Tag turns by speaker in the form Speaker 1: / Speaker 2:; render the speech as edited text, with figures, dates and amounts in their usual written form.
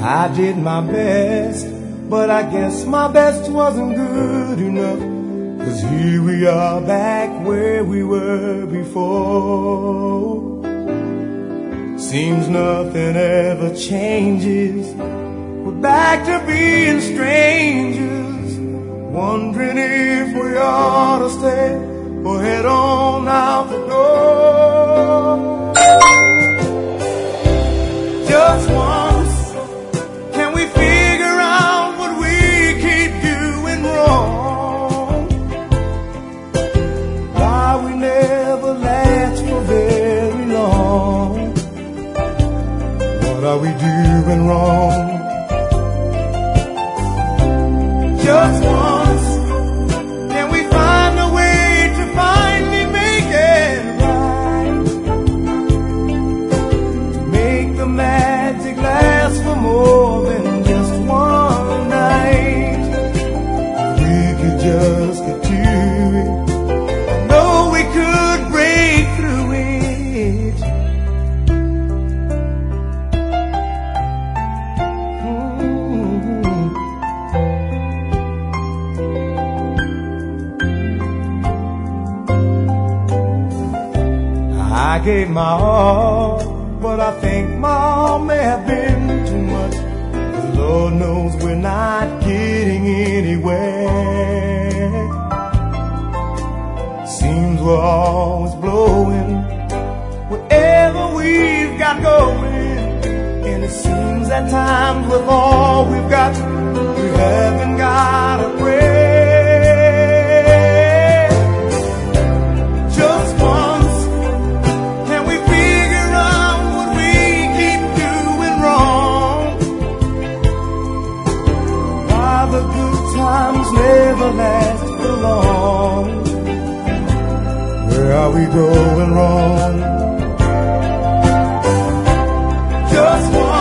Speaker 1: I did my best, but I guess my best wasn't good enough. 'Cause here we are back where we were before. Seems nothing ever changes. We're back to being strangers, wondering if we ought to stay or head on out the door. Just once, can we figure out what we keep doing wrong? Why we never last for very long? What are we doing wrong? Just once, can we find a way to finally make it right? To make the magic last for more than just one night. We could just get to it. I know we could break through it. I gave my all, but I think my all may have been too much. 'Cause Lord knows we're not getting anywhere. Seems we're always blowing whatever we've got going. And it seems at times with all we've got, we haven't got a prayer. The good times never last for long. Where are we going wrong? Just one.